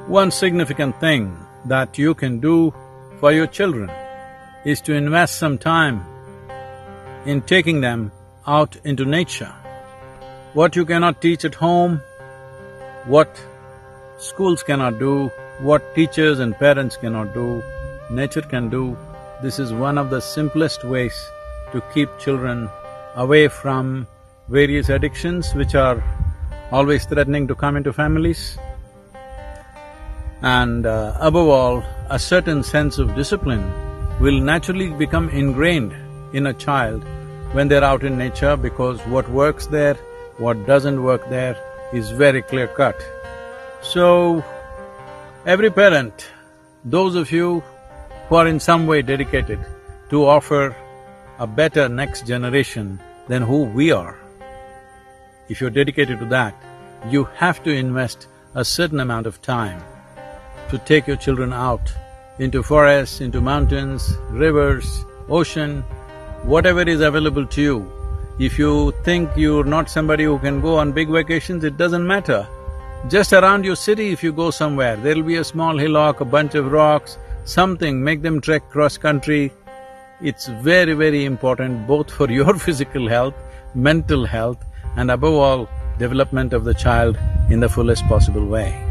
One significant thing that you can do for your children is to invest some time in taking them out into nature. What you cannot teach at home, what schools cannot do, what teachers and parents cannot do, nature can do. This is one of the simplest ways to keep children away from various addictions which are always threatening to come into families. And above all, a certain sense of discipline will naturally become ingrained in a child when they're out in nature, because what works there, what doesn't work there is very clear-cut. So, every parent, those of you who are in some way dedicated to offer a better next generation than who we are, if you're dedicated to that, you have to invest a certain amount of time to take your children out into forests, into mountains, rivers, ocean, whatever is available to you. If you think you're not somebody who can go on big vacations, it doesn't matter. Just around your city, if you go somewhere, there'll be a small hillock, a bunch of rocks, something, make them trek cross-country. It's very, very important both for your physical health, mental health, and above all, development of the child in the fullest possible way.